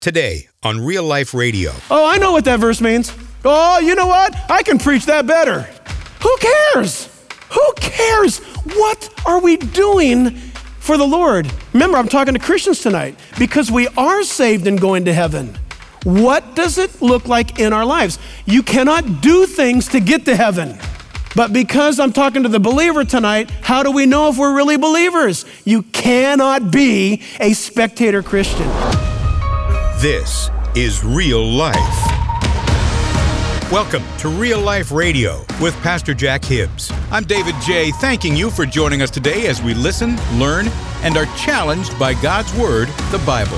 Today on Real Life Radio. Oh, I know what that verse means. Oh, you know what? I can preach that better. Who cares? Who cares? What are we doing for the Lord? Remember, I'm talking to Christians tonight because we are saved and going to heaven. What does it look like in our lives? You cannot do things to get to heaven. But because I'm talking to the believer tonight, how do we know if we're really believers? You cannot be a spectator Christian. This is Real Life. Welcome to Real Life Radio with Pastor Jack Hibbs. I'm David J., thanking you for joining us today as we listen, learn, and are challenged by God's Word, the Bible.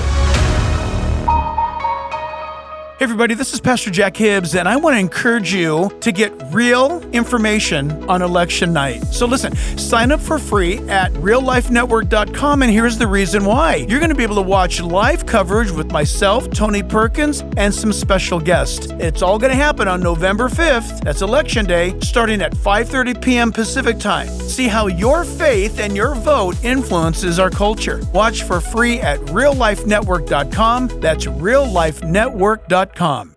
Hey everybody, this is Pastor Jack Hibbs, and I want to encourage you to get real information on election night. So listen, sign up for free at reallifenetwork.com, and here's the reason why. You're going to be able to watch live coverage with myself, Tony Perkins, and some special guests. It's all going to happen on November 5th, that's Election Day, starting at 5:30 p.m. Pacific Time. See how your faith and your vote influences our culture. Watch for free at reallifenetwork.com. That's reallifenetwork.com.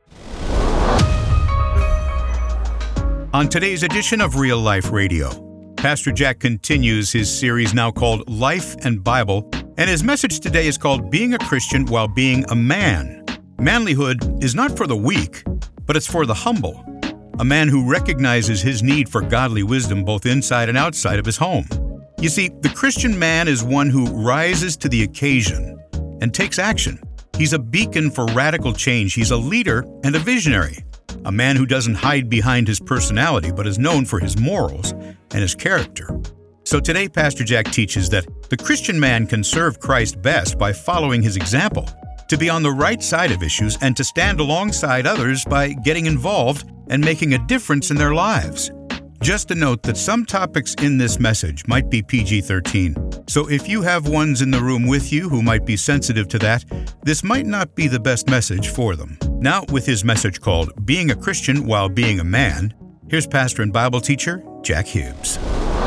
On today's edition of Real Life Radio, Pastor Jack continues his series now called Life and Bible, and his message today is called Being a Christian While Being a Man. Manlyhood is not for the weak, but it's for the humble. A man who recognizes his need for godly wisdom both inside and outside of his home. You see, the Christian man is one who rises to the occasion and takes action. He's a beacon for radical change. He's a leader and a visionary. A man who doesn't hide behind his personality, but is known for his morals and his character. So today, Pastor Jack teaches that the Christian man can serve Christ best by following his example, to be on the right side of issues and to stand alongside others by getting involved and making a difference in their lives. Just a note that some topics in this message might be PG-13. So if you have ones in the room with you who might be sensitive to that, this might not be the best message for them. Now, with his message called Being a Christian While Being a Man, here's pastor and Bible teacher, Jack Hibbs.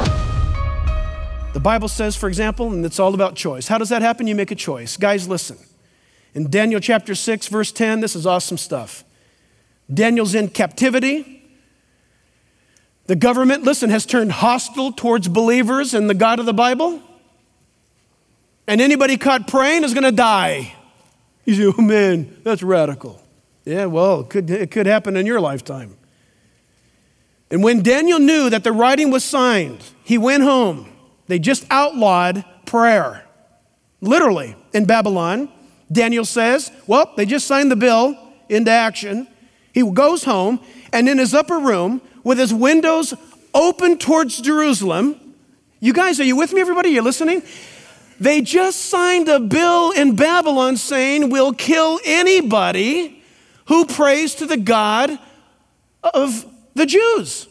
The Bible says, for example, and it's all about choice. How does that happen? You make a choice. Guys, listen. In Daniel chapter 6, verse 10, this is awesome stuff. Daniel's in captivity. The government, listen, has turned hostile towards believers in the God of the Bible. And anybody caught praying is going to die. You say, oh man, that's radical. Yeah, well, it could happen in your lifetime. And when Daniel knew that the writing was signed, he went home. They just outlawed prayer. Literally, in Babylon, Daniel says, well, they just signed the bill into action. He goes home, and in his upper room, with his windows open towards Jerusalem. You guys, are you with me, everybody? You listening? They just signed a bill in Babylon saying we'll kill anybody who prays to the God of the Jews.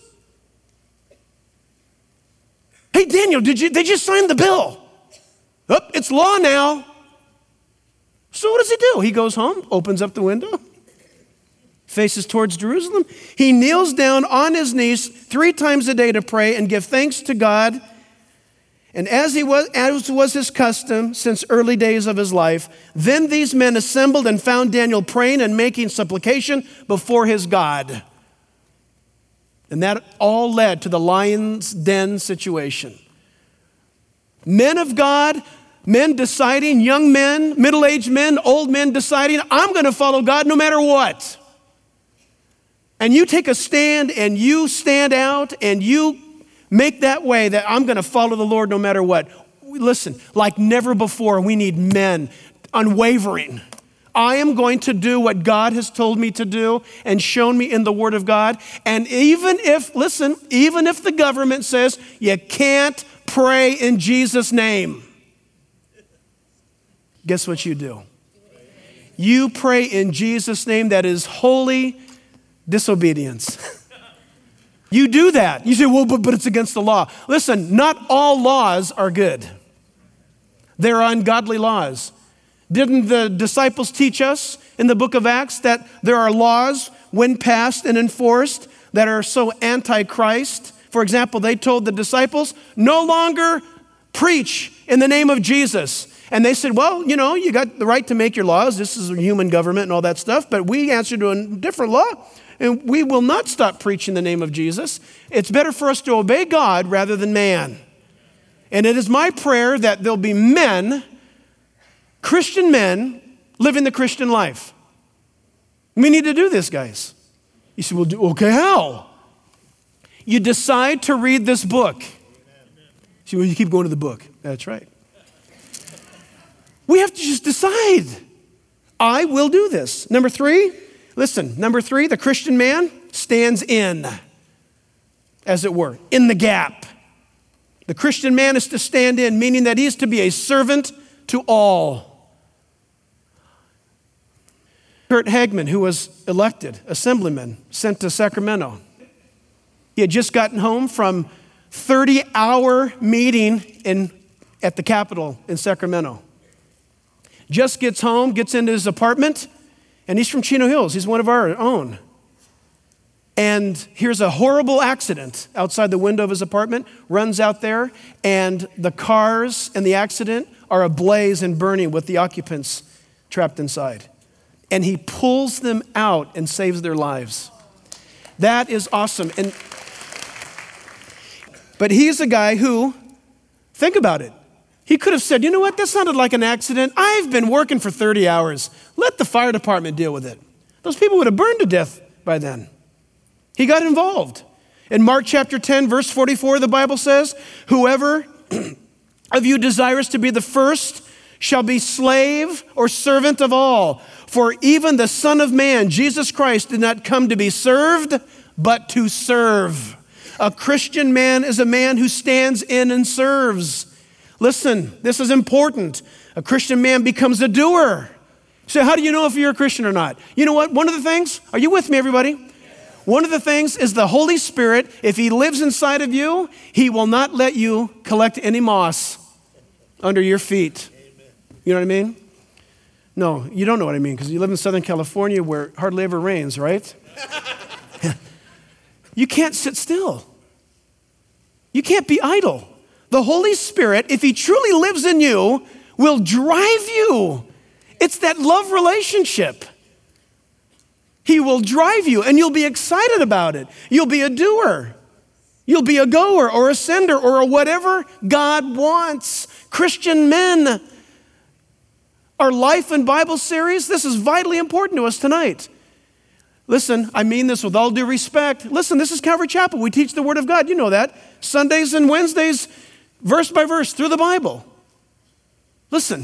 Hey, Daniel, they just signed the bill. Oh, it's law now. So what does he do? He goes home, opens up the window, faces towards Jerusalem. He kneels down on his knees 3 times a day to pray and give thanks to God. And as was his custom since early days of his life, then these men assembled and found Daniel praying and making supplication before his God. And that all led to the lion's den situation. Men of God, men deciding, young men, middle-aged men, old men deciding, I'm going to follow God no matter what. And you take a stand and you stand out and you make that way that I'm going to follow the Lord no matter what. Listen, like never before, we need men, unwavering. I am going to do what God has told me to do and shown me in the Word of God. And even if the government says you can't pray in Jesus' name, guess what you do? You pray in Jesus' name. That is holy disobedience. You do that. You say, well, but it's against the law. Listen, not all laws are good. They're ungodly laws. Didn't the disciples teach us in the book of Acts that there are laws when passed and enforced that are so anti-Christ? For example, they told the disciples, no longer preach in the name of Jesus. And they said, well, you got the right to make your laws. This is a human government and all that stuff, but we answer to a different law, and we will not stop preaching the name of Jesus. It's better for us to obey God rather than man. And it is my prayer that there'll be men, Christian men, living the Christian life. We need to do this, guys. You say, well, okay, how? You decide to read this book. See, well, you keep going to the book. That's right. We have to just decide. I will do this. Number three, the Christian man stands in, as it were, in the gap. The Christian man is to stand in, meaning that he is to be a servant to all. Kurt Hagman, who was elected assemblyman, sent to Sacramento. He had just gotten home from 30-hour meeting at the Capitol in Sacramento. Just gets home, gets into his apartment, and he's from Chino Hills. He's one of our own. And here's a horrible accident outside the window of his apartment, runs out there, and the cars and the accident are ablaze and burning with the occupants trapped inside. And he pulls them out and saves their lives. That is awesome. But he's a guy who, think about it, he could have said, you know what, that sounded like an accident. I've been working for 30 hours. Let the fire department deal with it. Those people would have burned to death by then. He got involved. In Mark chapter 10, verse 44, the Bible says, whoever of you desires to be the first shall be slave or servant of all. For even the Son of Man, Jesus Christ, did not come to be served, but to serve. A Christian man is a man who stands in and serves. Listen, this is important. A Christian man becomes a doer. So how do you know if you're a Christian or not? You know what? One of the things, are you with me, everybody? Yes. One of the things is the Holy Spirit. If he lives inside of you, he will not let you collect any moss under your feet. Amen. You know what I mean? No, you don't know what I mean because you live in Southern California where it hardly ever rains, right? You can't sit still. You can't be idle. The Holy Spirit, if he truly lives in you, will drive you. It's that love relationship. He will drive you and you'll be excited about it. You'll be a doer. You'll be a goer or a sender or a whatever God wants. Christian men, our Life and Bible series, this is vitally important to us tonight. Listen, I mean this with all due respect. Listen, this is Calvary Chapel. We teach the Word of God. You know that. Sundays and Wednesdays, verse by verse, through the Bible. Listen,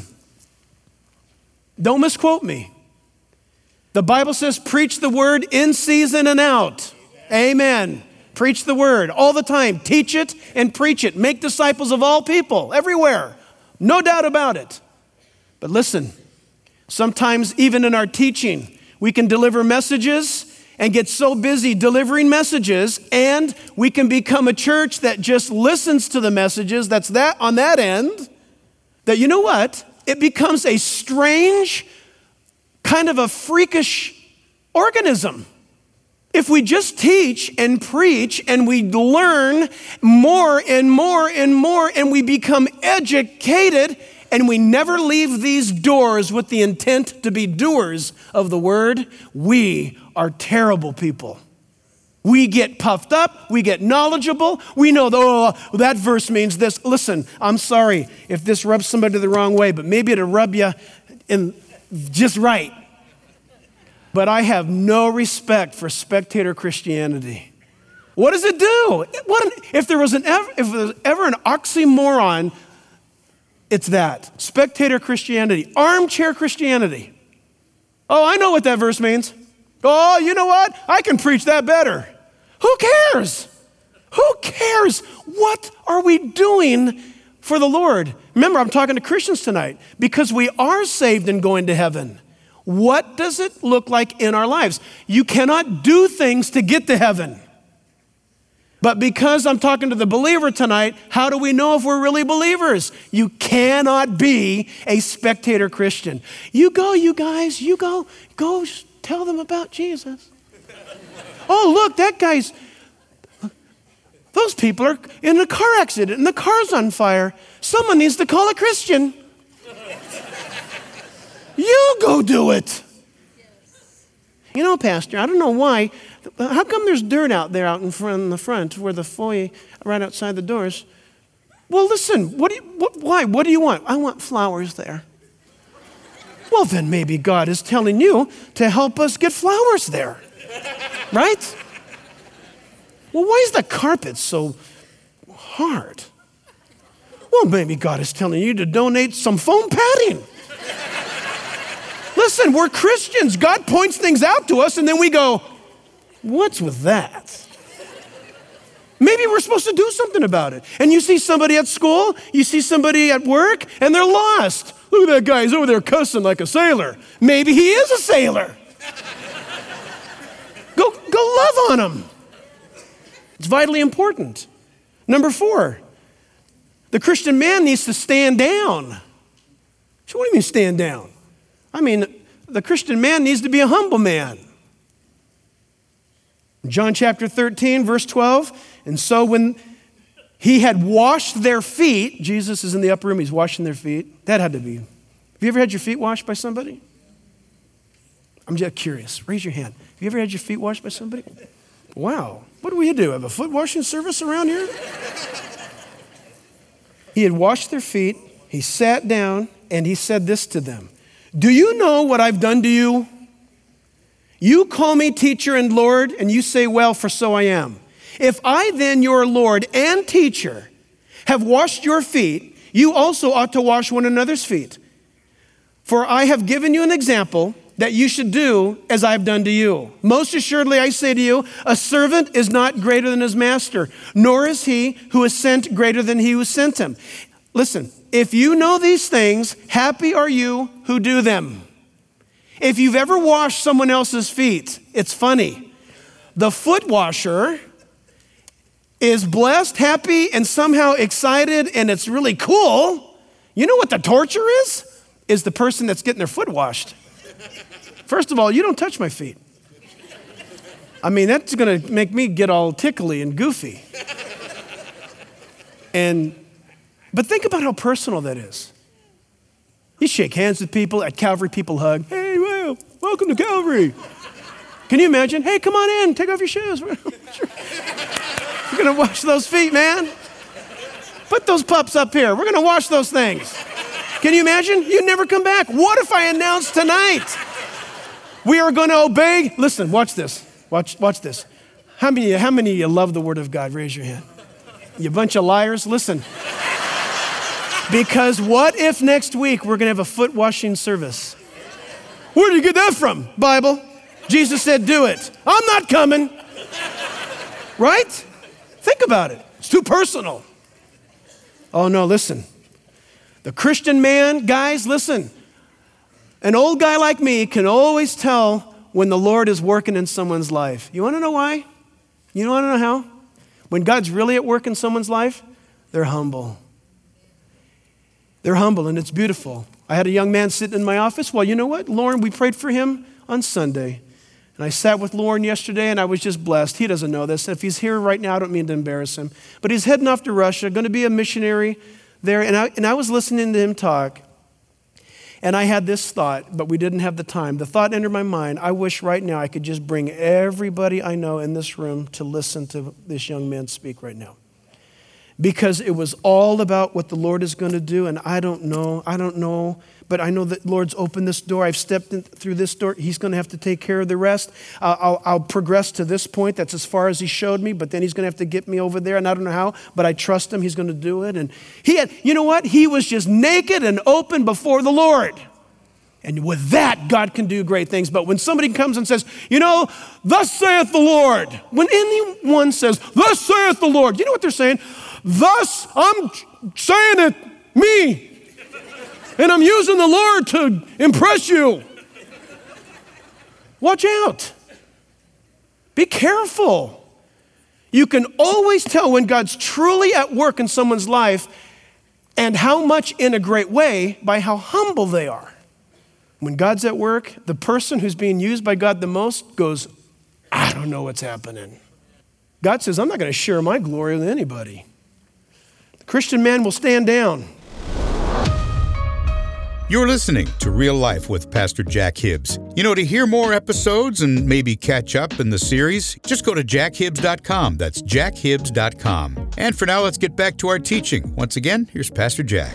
don't misquote me. The Bible says, preach the Word in season and out. Amen. Preach the Word all the time. Teach it and preach it. Make disciples of all people, everywhere. No doubt about it. But listen, sometimes even in our teaching, we can deliver messages and get so busy delivering messages, and we can become a church that just listens to the messages, that's that on that end, that you know what? It becomes a strange, kind of a freakish organism. If we just teach and preach and we learn more and more and more and we become educated and we never leave these doors with the intent to be doers of the word, we are terrible people. We get puffed up, we get knowledgeable, we know, that verse means this. Listen, I'm sorry if this rubs somebody the wrong way, but maybe it'll rub you in just right. But I have no respect for spectator Christianity. What does it do? If there was ever an oxymoron, it's that. Spectator Christianity, armchair Christianity. Oh, I know what that verse means. Oh, you know what? I can preach that better. Who cares? Who cares? What are we doing for the Lord? Remember, I'm talking to Christians tonight because we are saved and going to heaven. What does it look like in our lives? You cannot do things to get to heaven. But because I'm talking to the believer tonight, how do we know if we're really believers? You cannot be a spectator Christian. You go, you guys, you go tell them about Jesus. Oh, look, those people are in a car accident and the car's on fire. Someone needs to call a Christian. You go do it. You know, Pastor, I don't know why. How come there's dirt out there out in front where the foyer, right outside the doors? Well, listen, why? What do you want? I want flowers there. Well, then maybe God is telling you to help us get flowers there, right? Well, why is the carpet so hard? Well, maybe God is telling you to donate some foam padding. Listen, we're Christians. God points things out to us, and then we go, what's with that? Maybe we're supposed to do something about it. And you see somebody at school, you see somebody at work, and they're lost. Look at that guy, he's over there cussing like a sailor. Maybe he is a sailor. Go love on him. It's vitally important. Number 4, the Christian man needs to stand down. So what do you mean stand down? I mean, the Christian man needs to be a humble man. John chapter 13, verse 12, and so when he had washed their feet, Jesus is in the upper room, he's washing their feet. That had to be. Have you ever had your feet washed by somebody? I'm just curious. Raise your hand. Have you ever had your feet washed by somebody? Wow. What do we do? Have a foot washing service around here? He had washed their feet. He sat down and he said this to them. Do you know what I've done to you? You call me teacher and Lord, and you say, well, for so I am. If I then, your Lord and teacher, have washed your feet, you also ought to wash one another's feet. For I have given you an example that you should do as I have done to you. Most assuredly, I say to you, a servant is not greater than his master, nor is he who is sent greater than he who sent him. Listen, if you know these things, happy are you who do them. If you've ever washed someone else's feet, it's funny. The foot washer is blessed, happy, and somehow excited, and it's really cool. You know what the torture is? Is the person that's getting their foot washed. First of all, you don't touch my feet. I mean, that's going to make me get all tickly and goofy. But think about how personal that is. You shake hands with people. At Calvary, people hug. Hey, well, welcome to Calvary. Can you imagine? Hey, come on in. Take off your shoes. You're going to wash those feet, man. Put those pups up here. We're going to wash those things. Can you imagine? You'd never come back. What if I announced tonight we are going to obey? Listen, watch this. Watch this. How many of you love the Word of God? Raise your hand. You bunch of liars. Listen. Because what if next week we're going to have a foot washing service? Where did you get that from, Bible? Jesus said, do it. I'm not coming. Right? Think about it. It's too personal. Oh, no, listen. The Christian man, guys, listen. An old guy like me can always tell when the Lord is working in someone's life. You want to know why? You want to know how? When God's really at work in someone's life, they're humble. They're humble, and it's beautiful. I had a young man sitting in my office. Well, you know what? Lauren, we prayed for him on Sunday. And I sat with Lauren yesterday, and I was just blessed. He doesn't know this. If he's here right now, I don't mean to embarrass him. But he's heading off to Russia, going to be a missionary there. And I was listening to him talk, and I had this thought, but we didn't have the time. The thought entered my mind, I wish right now I could just bring everybody I know in this room to listen to this young man speak right now. Because it was all about what the Lord is going to do, and I don't know, but I know that the Lord's opened this door. I've stepped in through this door. He's going to have to take care of the rest. I'll progress to this point. That's as far as he showed me, but then he's going to have to get me over there, and I don't know how, but I trust him. He's going to do it. And you know what? He was just naked and open before the Lord. And with that, God can do great things. But when somebody comes and says, thus saith the Lord, when anyone says, thus saith the Lord, you know what they're saying? Thus, I'm saying it, me. And I'm using the Lord to impress you. Watch out. Be careful. You can always tell when God's truly at work in someone's life and how much in a great way by how humble they are. When God's at work, the person who's being used by God the most goes, I don't know what's happening. God says, I'm not going to share my glory with anybody. The Christian man will stand down. You're listening to Real Life with Pastor Jack Hibbs. You know, to hear more episodes and maybe catch up in the series, just go to jackhibbs.com. That's jackhibbs.com. And for now, let's get back to our teaching. Once again, here's Pastor Jack.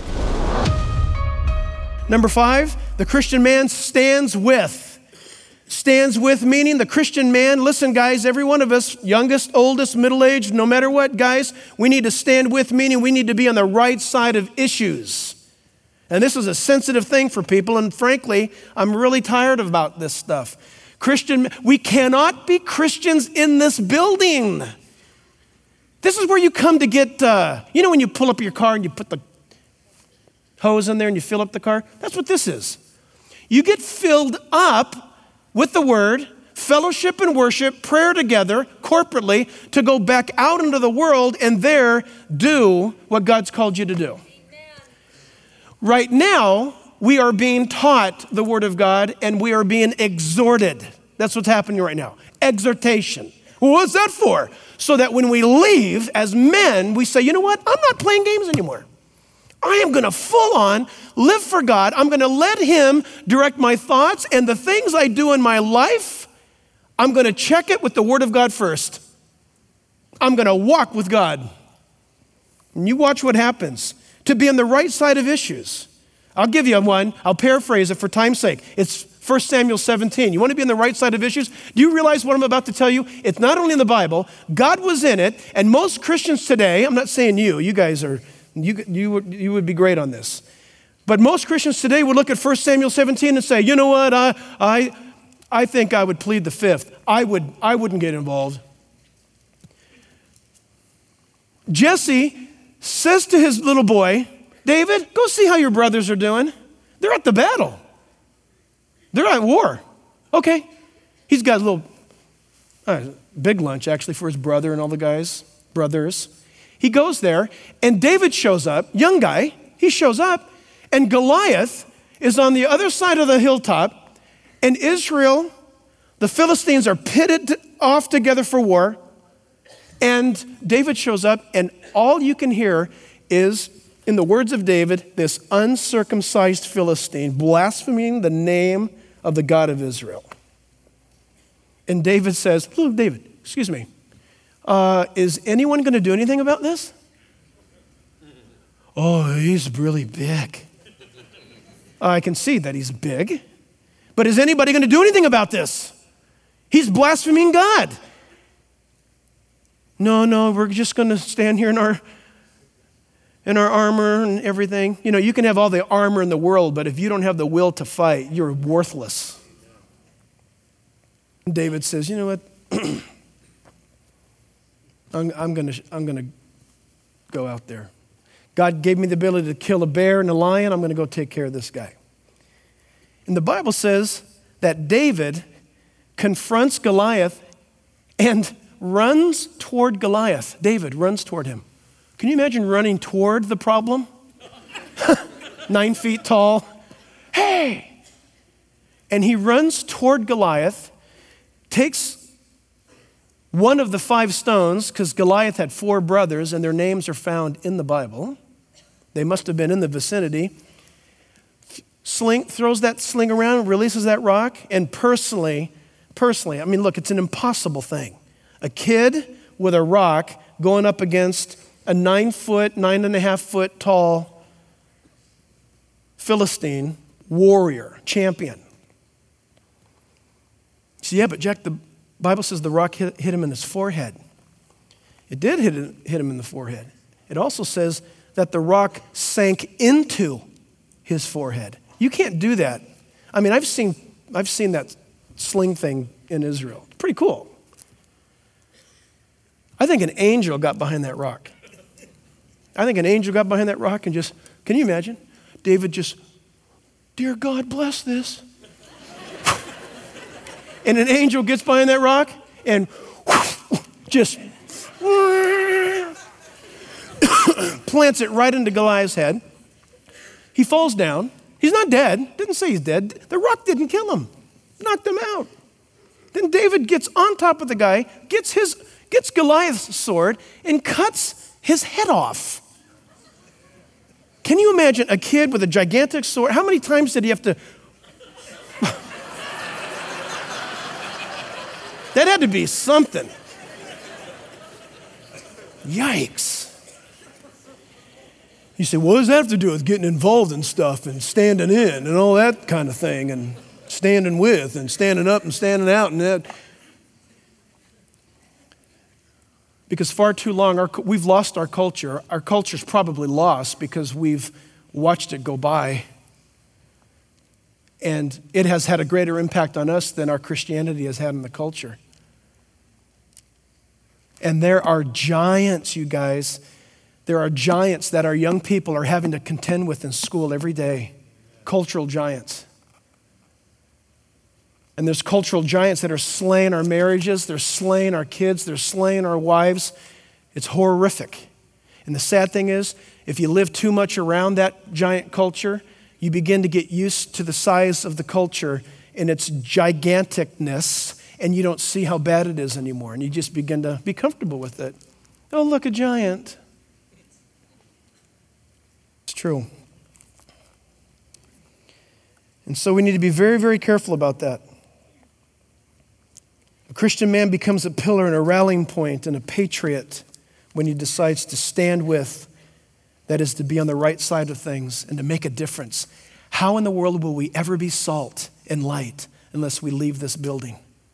Number 5, the Christian man stands with. Stands with meaning the Christian man, listen guys, every one of us, youngest, oldest, middle-aged, no matter what, guys, we need to stand with meaning we need to be on the right side of issues. And this is a sensitive thing for people, and frankly, I'm really tired about this stuff. We cannot be Christians in this building. This is where you come to get, you know when you pull up your car and you put the hose in there and you fill up the car? That's what this is. You get filled up with the word, fellowship and worship, prayer together, corporately, to go back out into the world and there do what God's called you to do. Right now, we are being taught the Word of God and we are being exhorted. That's what's happening right now. Exhortation. Well, what's that for? So that when we leave as men, we say, you know what? I'm not playing games anymore. I am going to full on live for God. I'm going to let Him direct my thoughts and the things I do in my life. I'm going to check it with the Word of God first. I'm going to walk with God. And you watch what happens. To be on the right side of issues. I'll give you one. I'll paraphrase it for time's sake. It's 1 Samuel 17. You want to be on the right side of issues? Do you realize what I'm about to tell you? It's not only in the Bible. God was in it. And most Christians today, I'm not saying you guys are, you would be great on this. But most Christians today would look at 1 Samuel 17 and say, you know what, I think I would plead the fifth. I wouldn't get involved. Jesse says to his little boy, David, go see how your brothers are doing. They're at the battle. They're at war. Okay. He's got a little, big lunch actually for his brother and all the guys, brothers. He goes there and David shows up, young guy, he shows up and Goliath is on the other side of the hilltop and Israel, the Philistines are pitted off together for war. And David shows up, and all you can hear is, in the words of David, this uncircumcised Philistine blaspheming the name of the God of Israel. And David says, "Look, David, excuse me, is anyone going to do anything about this?" "Oh, he's really big." I can see that he's big, but is anybody going to do anything about this? He's blaspheming God. No, we're just going to stand here in our armor and everything. You know, you can have all the armor in the world, but if you don't have the will to fight, you're worthless. David says, you know what? I'm going to go out there. God gave me the ability to kill a bear and a lion. I'm going to go take care of this guy. And the Bible says that David confronts Goliath and runs toward Goliath. David runs toward him. Can you imagine running toward the problem? 9 feet tall. Hey! And he runs toward Goliath, takes one of the 5 stones, because Goliath had 4 brothers, and their names are found in the Bible. They must have been in the vicinity. Throws that sling around, releases that rock, and personally, I mean, look, it's an impossible thing. A kid with a rock going up against a 9.5 foot tall Philistine warrior, champion. So yeah, but Jack, the Bible says the rock hit him in his forehead. It did hit him in the forehead. It also says that the rock sank into his forehead. You can't do that. I mean, I've seen that sling thing in Israel. It's pretty cool. I think an angel got behind that rock. And just, can you imagine? David just, dear God, bless this. And an angel gets behind that rock and just plants it right into Goliath's head. He falls down. He's not dead. Didn't say he's dead. The rock didn't kill him. Knocked him out. Then David gets on top of the guy, gets Goliath's sword, and cuts his head off. can you imagine a kid with a gigantic sword? How many times did he have to? That had to be something. Yikes. You say, what does that have to do with getting involved in stuff and standing in and all that kind of thing and standing with and standing up and standing out and that? Because far too long, we've lost our culture. Our culture's probably lost because we've watched it go by. And it has had a greater impact on us than our Christianity has had on the culture. And there are giants, you guys. There are giants that our young people are having to contend with in school every day. Cultural giants. And there's cultural giants that are slaying our marriages. They're slaying our kids. They're slaying our wives. It's horrific. And the sad thing is, if you live too much around that giant culture, you begin to get used to the size of the culture and its giganticness, and you don't see how bad it is anymore, and you just begin to be comfortable with it. Oh, look, a giant. It's true. And so we need to be very, very careful about that. A Christian man becomes a pillar and a rallying point and a patriot when he decides to stand with, that is, to be on the right side of things and to make a difference. How in the world will we ever be salt and light unless we leave this building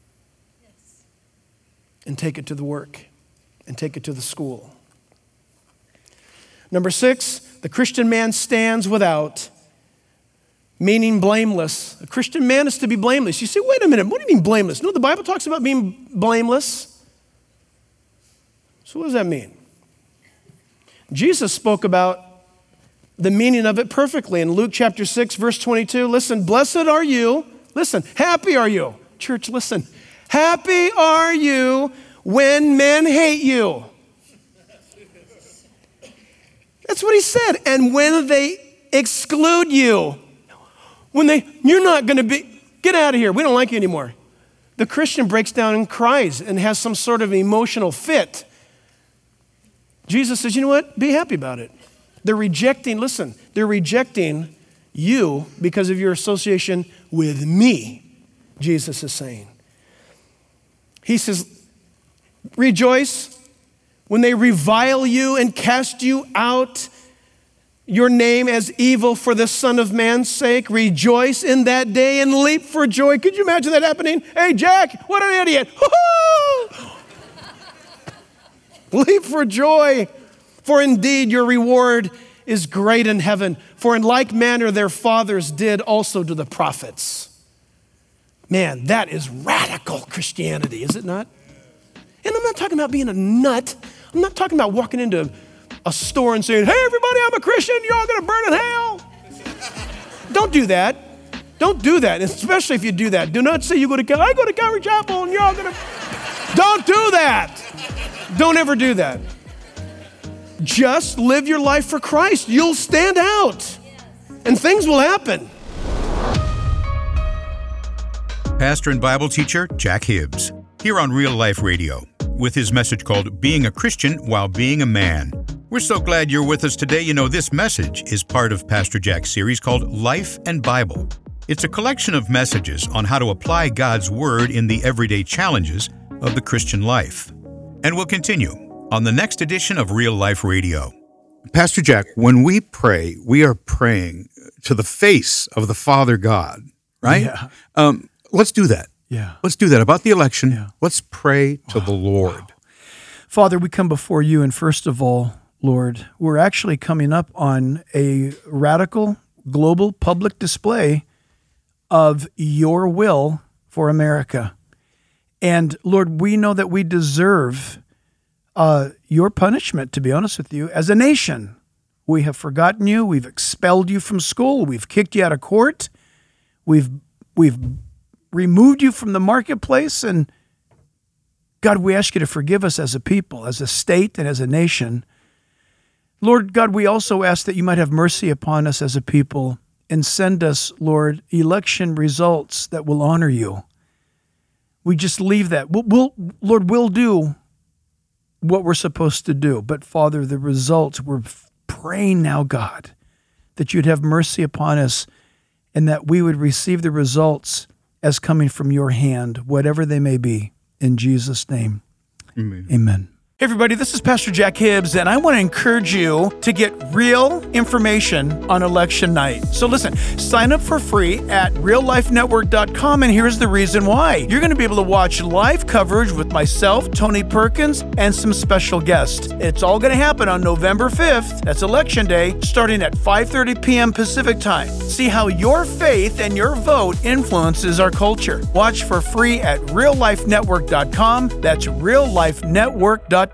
and take it to the work and take it to the school? Number 6, the Christian man stands without, meaning blameless. A Christian man is to be blameless. You say, wait a minute, what do you mean blameless? No, the Bible talks about being blameless. So what does that mean? Jesus spoke about the meaning of it perfectly in Luke chapter 6, verse 22. Listen, blessed are you. Listen, happy are you. Church, listen. Happy are you when men hate you. That's what he said. And when they exclude you, you're not going to be, get out of here. We don't like you anymore. The Christian breaks down and cries and has some sort of emotional fit. Jesus says, you know what? Be happy about it. They're rejecting you because of your association with me, Jesus is saying. He says, rejoice when they revile you and cast you out, your name as evil for the Son of Man's sake. Rejoice in that day and leap for joy. Could you imagine that happening? Hey, Jack, what an idiot. Leap for joy, for indeed your reward is great in heaven. For in like manner their fathers did also to the prophets. Man, that is radical Christianity, is it not? And I'm not talking about being a nut. I'm not talking about walking into a store and saying, hey, everybody, I'm a Christian. You're all going to burn in hell. Don't do that. Don't do that, especially if you do that. Do not say I go to Calvary Chapel and you're all going to. Don't do that. Don't ever do that. Just live your life for Christ. You'll stand out and things will happen. Pastor and Bible teacher Jack Hibbs, here on Real Life Radio, with his message called Being a Christian While Being a Man. We're so glad you're with us today. You know, this message is part of Pastor Jack's series called Life and Bible. It's a collection of messages on how to apply God's Word in the everyday challenges of the Christian life. And we'll continue on the next edition of Real Life Radio. Pastor Jack, when we pray, we are praying to the face of the Father God, right? Yeah. Let's do that. Yeah. Let's do that. About the election, Yeah. Let's pray to the Lord. Wow. Father, we come before you, and first of all, Lord, we're actually coming up on a radical global public display of your will for America. And Lord, we know that we deserve your punishment, to be honest with you, as a nation. We have forgotten you. We've expelled you from school. We've kicked you out of court. We've removed you from the marketplace. And God, we ask you to forgive us as a people, as a state, and as a nation. Lord God, we also ask that you might have mercy upon us as a people and send us, Lord, election results that will honor you. We just leave that. Lord, we'll do what we're supposed to do. But Father, the results, we're praying now, God, that you'd have mercy upon us, and that we would receive the results as coming from your hand, whatever they may be. In Jesus' name, amen. Hey everybody, this is Pastor Jack Hibbs, and I want to encourage you to get real information on election night. So listen, sign up for free at reallifenetwork.com, and here's the reason why. You're going to be able to watch live coverage with myself, Tony Perkins, and some special guests. It's all going to happen on November 5th, that's Election Day, starting at 5:30 p.m. Pacific Time. See how your faith and your vote influences our culture. Watch for free at reallifenetwork.com. That's reallifenetwork.com.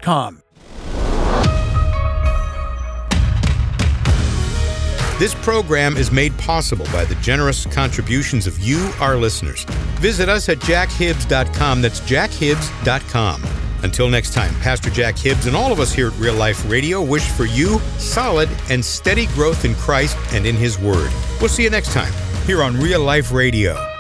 This program is made possible by the generous contributions of you, our listeners. Visit us at jackhibbs.com. That's jackhibbs.com. Until next time, Pastor Jack Hibbs and all of us here at Real Life Radio wish for you solid and steady growth in Christ and in His Word. We'll see you next time here on Real Life Radio.